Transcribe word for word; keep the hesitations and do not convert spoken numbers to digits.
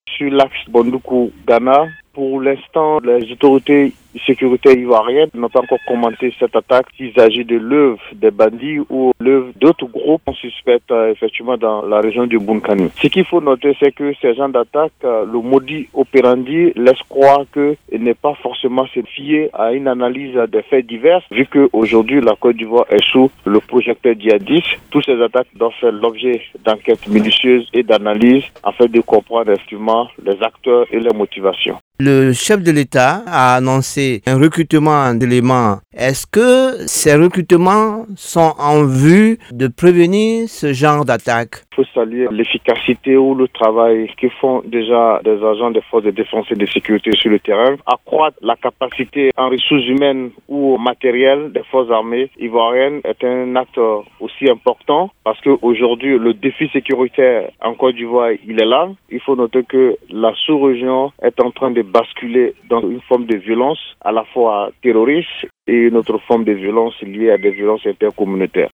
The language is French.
Sur l'axe Bondoukou-Ghana, pour l'instant, les autorités sécuritaires ivoiriennes n'ont pas encore commenté cette attaque, s'il s'agit de l'œuvre des bandits ou l'œuvre d'autres groupes suspects euh, effectivement dans la région du Bunkani. Ce qu'il faut noter, c'est que ces gens d'attaque, euh, le modus operandi laisse croire qu'il n'est pas forcément se fier à une analyse des faits divers, vu qu'aujourd'hui la Côte d'Ivoire est sous le projecteur djihadiste. Toutes ces attaques doivent faire l'objet d'enquêtes minutieuses et d'analyses afin de comprendre effectivement les acteurs et leurs motivations. Le chef de l'État a annoncé un recrutement d'éléments. Est-ce que ces recrutements sont en vue de prévenir ce genre d'attaque? Il faut saluer l'efficacité ou le travail que font déjà des agents des forces de défense et de sécurité sur le terrain. Accroître la capacité en ressources humaines ou matérielles des forces armées ivoiriennes est un acte aussi important parce qu'aujourd'hui, le défi sécuritaire en Côte d'Ivoire, il est là. Il faut noter que la sous-région est en train de basculer dans une forme de violence à la fois terroriste et une autre forme de violence liée à des violences intercommunautaires.